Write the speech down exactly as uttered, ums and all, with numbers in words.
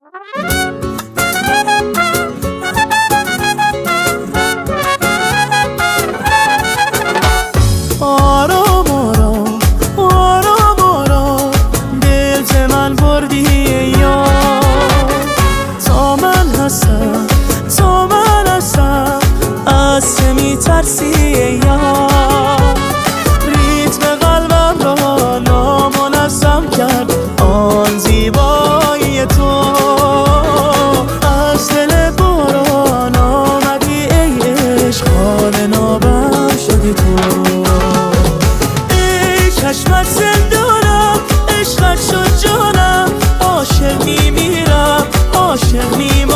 آرام آرام آرام آرام دل ز من بردی یار، تا من هستم تا من هستم از چه میترسی یار. ریتم قلبم را نامنظم کرد آن زیبایی تو، از دل باران آمدی ای عشق، حال نابم شدی تو. ای چشمت زندانم، عشقت شد جانم، عاشق میمیرم عاشق میمیرم.